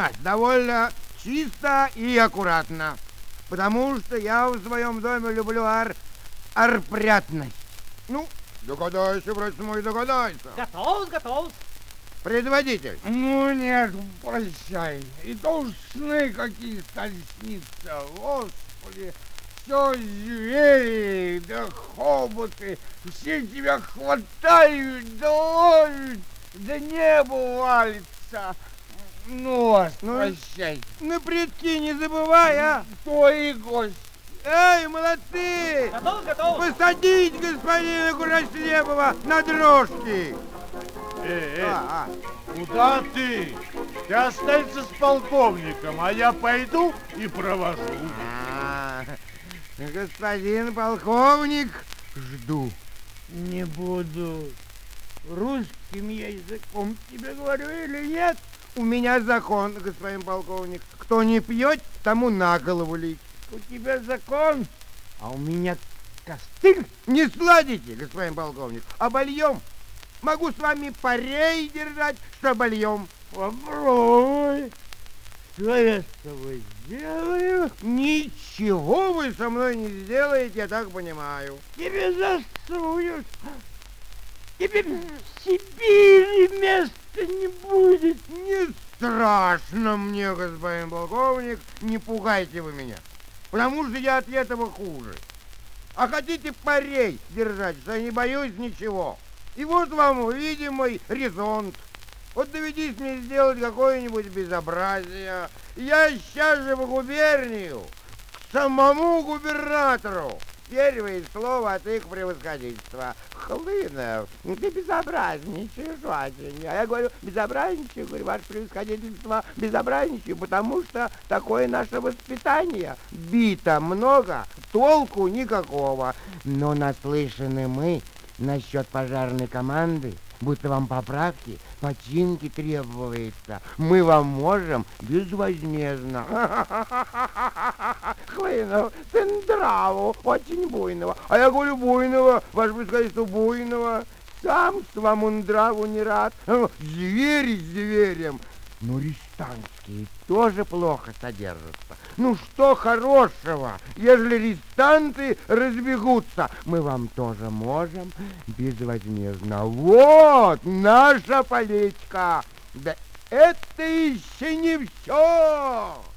Да, довольно чисто и аккуратно. Потому что я в своем доме люблю арпрятность. Ну, догадайся, брат мой, догадайся. Готов. Предводитель. Ну нет, прощай. И то уж сны какие стали сниться. Господи, все звери, да хоботы, все тебя хватают, да ловят, да небо валится. Ну вас, прощай. На предки не забывай, а? Твои гости. Эй, молодцы! Готов. Посадить господина Курослепова на дрожки. Куда ты? Ты останься с полковником, а я пойду и провожу. Господин полковник, жду. Не буду. Русским языком тебе говорю или нет? У меня закон, господин полковник. Кто не пьет, тому на голову лить. У тебя закон, а у меня костыль. Не сладите, господин полковник, обольем. Могу с вами парей держать, что обольем. Попробуй. Что я с тобой сделаю? Ничего вы со мной не сделаете, я так понимаю. Тебе засуют. Тебе в Сибири места не будет. Не страшно мне, господин полковник, не пугайте вы меня. Потому что я от этого хуже. А хотите парей держать, что я не боюсь ничего. И вот вам видимый резонт. Вот доведись мне сделать какое-нибудь безобразие. Я сейчас же в губернию, к самому губернатору. Первое слово от их превосходительства. Хлынов, ты безобразничаешь очень. А я говорю, безобразничаю, говорю, ваше превосходительство, безобразничаю, потому что такое наше воспитание. Бита много, толку никакого. Но наслышаны мы насчет пожарной команды, будто вам поправки, починки требуется. Мы вам можем безвозмездно. Хлынов, ты нраву очень буйного. А я говорю буйного, ваше превосходительство, буйного. Сам своему нраву не рад. Звери с зверем. Ну, рестантские тоже плохо содержатся. Ну, что хорошего, ежели рестанты разбегутся? Мы вам тоже можем безвозмездно. Вот наша политика. Да это еще не все.